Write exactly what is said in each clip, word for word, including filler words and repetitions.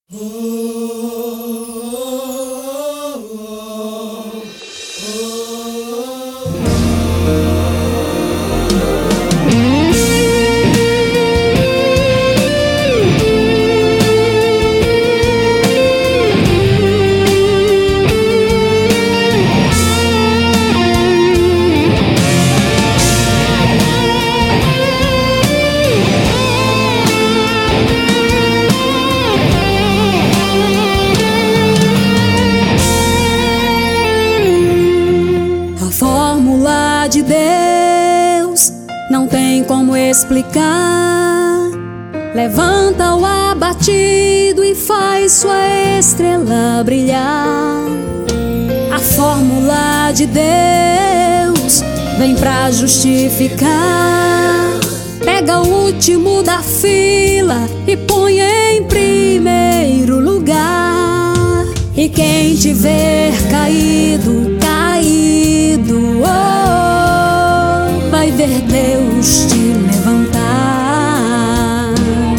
De Deus não tem como explicar. Levanta o abatido e faz sua estrela brilhar. A fórmula de Deus vem pra justificar. Pega o último da fila e põe em primeiro lugar. E quem te ver caído, caído, oh, vai ver Deus te levantar.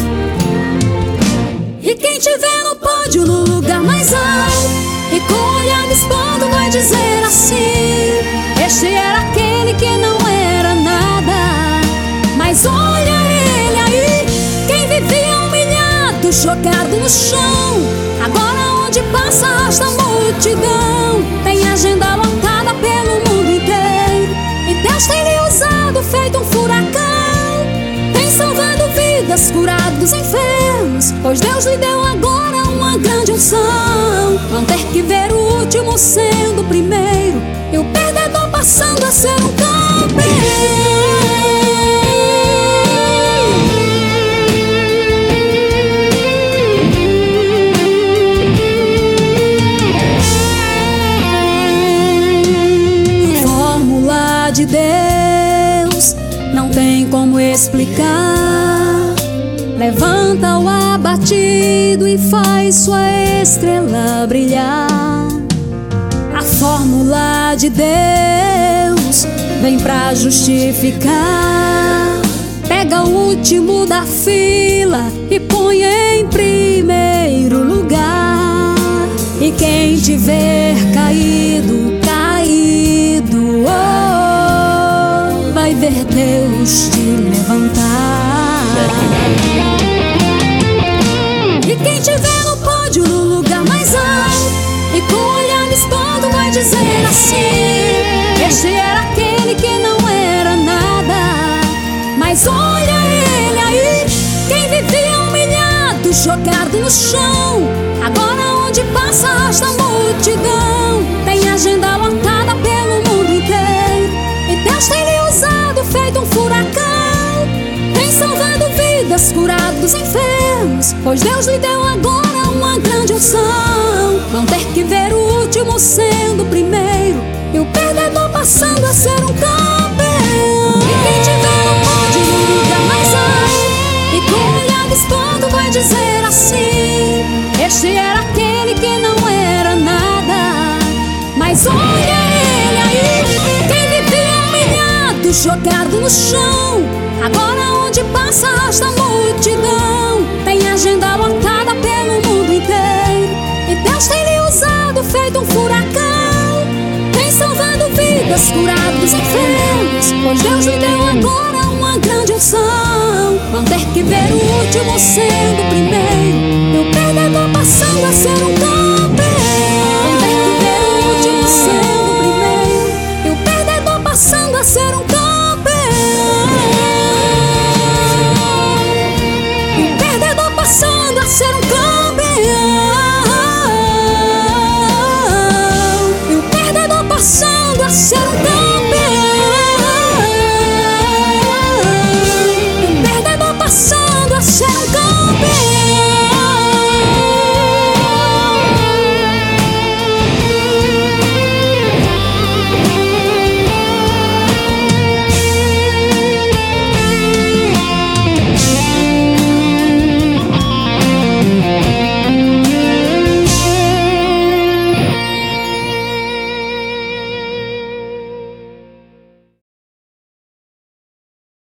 E quem te vê no pódio, no lugar mais alto, e com o olhar expondo vai dizer assim: este era aquele que não era nada. Mas olha ele aí, quem vivia humilhado, jogado no chão, agora onde passa arrasta a multidão. Tem agenda lotada pelo mundo inteiro, e Deus tem lhe usado feito um furacão. Tem salvado vidas, curado dos enfermos, pois Deus lhe deu agora uma grande unção. Vão ter que ver o último sendo o primeiro, e o perdedor passando a ser um campeão. De Deus não tem como explicar. Levanta o abatido e faz sua estrela brilhar. A fórmula de Deus vem pra justificar. Pega o último da fila e põe em primeiro lugar. E quem te ver caído, caído, oh, vai ver Deus te levantar. E quem te vê no pódio, no lugar mais alto, e com o olhar expondo vai dizer assim: este era aquele que não era nada. Mas olha ele aí, quem vivia humilhado, jogado no chão, agora onde passa arrasta a multidão. Tem agenda lotada pelo mundo inteiro, e Deus tem lhe usado feito um furacão. Tem salvado vidas, curado dos enfermos, pois Deus lhe deu agora uma grande unção. Vão ter que ver o último sendo o primeiro, e o perdedor passando a ser um campeão. E quem te vê no pódio, no lugar mais alto, e com o olhar expondo vai dizer assim: este era aquele que não era nada. Mas olha ele aí, quem vivia humilhado, jogado no chão, agora onde passa arrasta a multidão. Tem agenda lotada pelo mundo inteiro, e Deus tem lhe usado feito um furacão. Tem salvado vidas, curado dos enfermos, pois Deus lhe deu agora uma grande unção. Vão ter que ver o último sendo o primeiro,